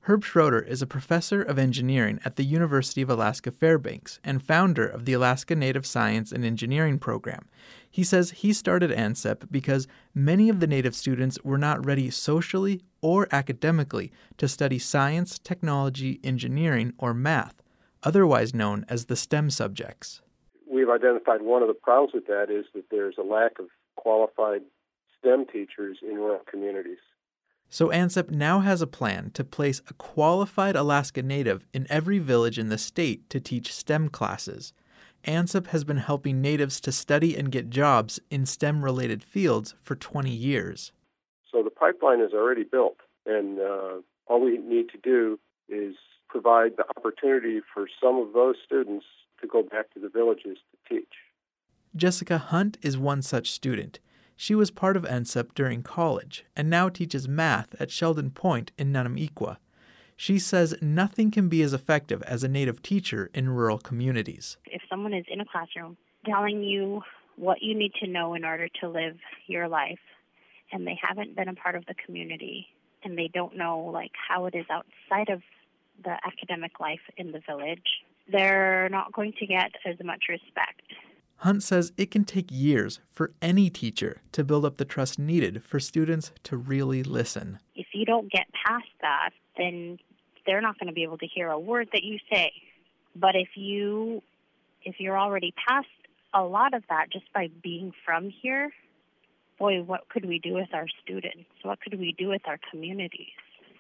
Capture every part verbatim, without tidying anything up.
Herb Schroeder is a professor of engineering at the University of Alaska Fairbanks and founder of the Alaska Native Science and Engineering Program. He says he started ANCEP because many of the Native students were not ready socially or academically to study science, technology, engineering, or math, otherwise known as the STEM subjects. We've identified one of the problems with that is that there's a lack of qualified STEM teachers in rural communities. So ANCEP now has a plan to place a qualified Alaska Native in every village in the state to teach STEM classes. ANCEP has been helping Natives to study and get jobs in STEM-related fields for twenty years. So the pipeline is already built, and uh, all we need to do is provide the opportunity for some of those students to go back to the villages to teach. Jessica Hunt is one such student. She was part of ANCEP during college and now teaches math at Sheldon Point in Nunamiqua. She says nothing can be as effective as a Native teacher in rural communities. If someone is in a classroom telling you what you need to know in order to live your life, and they haven't been a part of the community, and they don't know like how it is outside of the academic life in the village, they're not going to get as much respect. Hunt says it can take years for any teacher to build up the trust needed for students to really listen. If you don't get past that, then they're not going to be able to hear a word that you say. But if you, if you're already past a lot of that just by being from here, boy, what could we do with our students? What could we do with our communities?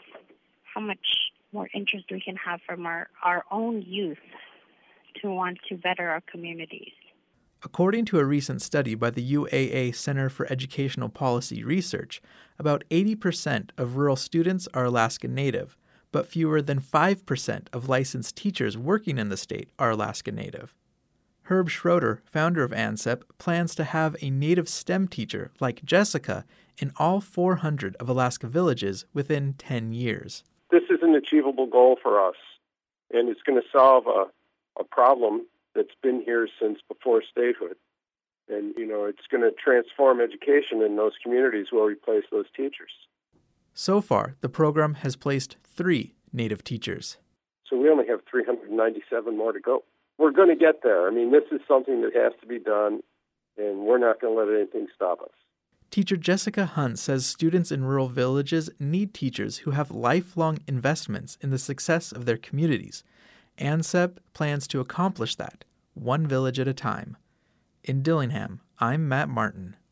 How much more interest we can have from our, our own youth to want to better our communities. According to a recent study by the U A A Center for Educational Policy Research, about eighty percent of rural students are Alaska Native, but fewer than five percent of licensed teachers working in the state are Alaska Native. Herb Schroeder, founder of ANCEP, plans to have a Native STEM teacher like Jessica in all four hundred of Alaska villages within ten years. This is an achievable goal for us, and it's going to solve a, a problem that's been here since before statehood. And, you know, it's going to transform education in those communities where we place those teachers. So far, the program has placed three Native teachers. So we only have three hundred ninety-seven more to go. We're going to get there. I mean, this is something that has to be done, and we're not going to let anything stop us. Teacher Jessica Hunt says students in rural villages need teachers who have lifelong investments in the success of their communities. ANCEP plans to accomplish that, one village at a time. In Dillingham, I'm Matt Martin.